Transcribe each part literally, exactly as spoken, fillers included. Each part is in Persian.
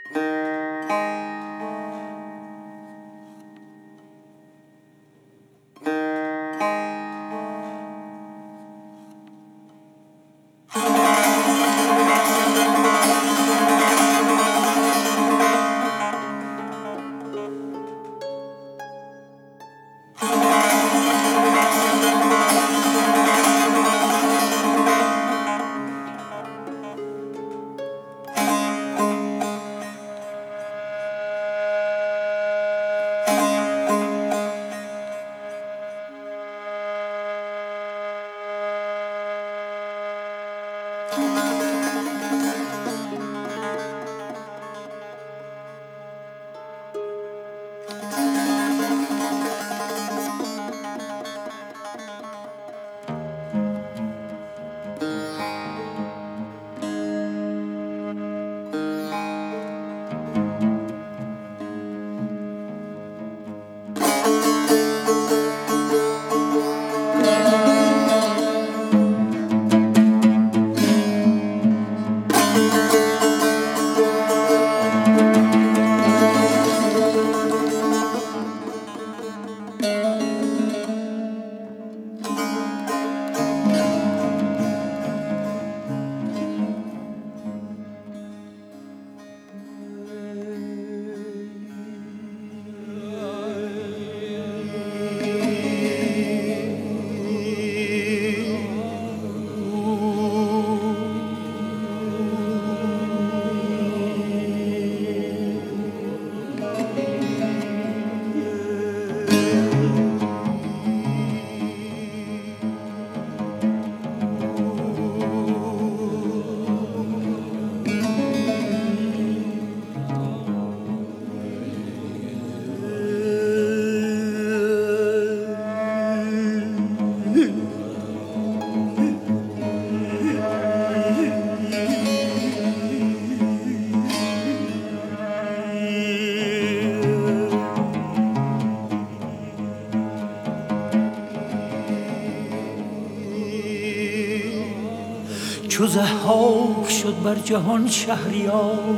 چو ضحاک شد بر جهان شهریار،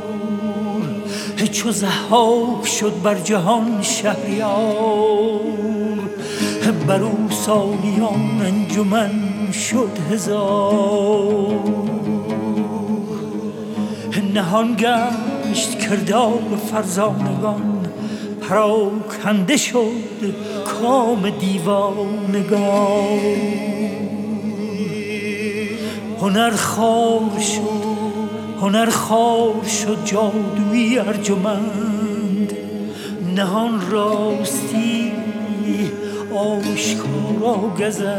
چو ضحاک شد بر جهان شهریار، بر او سالیان انجمن شد هزار. نهان گشت کردار فرزانگان، پراکنده شد کام دیوانگان. هنر خار شد هنر خار شد جادویی ارجمند، نهان راستی آشکارا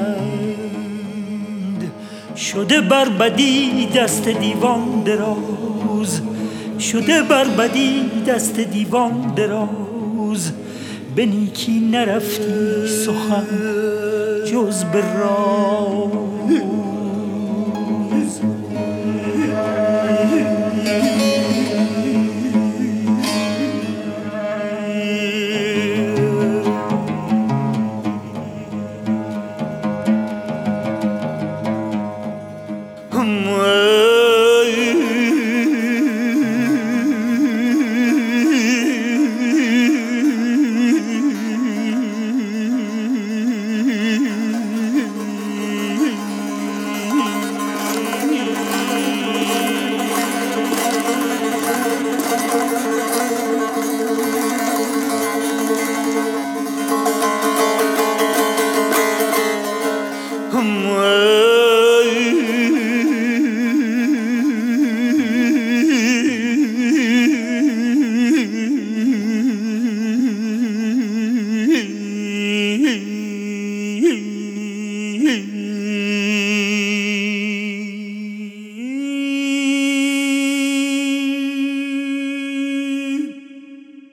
گزند. شده بر بدی دست دیوان دراز، شده بر بدی دست دیوان دراز. به نیکی نرفتی سخن جز به راز.